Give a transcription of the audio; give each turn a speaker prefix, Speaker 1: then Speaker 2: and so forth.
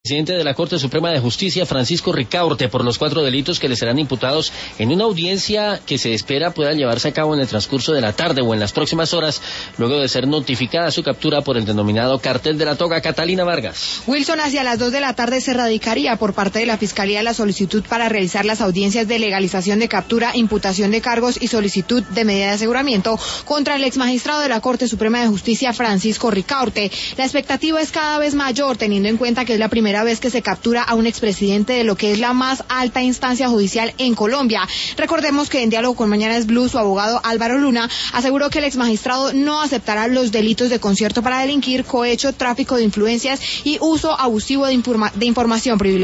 Speaker 1: Presidente de la Corte Suprema de Justicia, Francisco Ricaurte, por los 4 delitos que le serán imputados en una audiencia que se espera pueda llevarse a cabo en el transcurso de la tarde o en las próximas horas, luego de ser notificada su captura por el denominado Cartel de la Toga. Catalina Vargas.
Speaker 2: Wilson, hacia las 2 de la tarde se radicaría por parte de la Fiscalía la solicitud para realizar las audiencias de legalización de captura, imputación de cargos y solicitud de medida de aseguramiento contra el exmagistrado de la Corte Suprema de Justicia, Francisco Ricaurte. La expectativa es cada vez mayor, teniendo en cuenta que es la primera vez que se captura a un expresidente de lo que es la más alta instancia judicial en Colombia. Recordemos que en diálogo con Mañanas Blue, su abogado Álvaro Luna aseguró que el exmagistrado no aceptará los delitos de concierto para delinquir, cohecho, tráfico de influencias y uso abusivo de información privilegiada.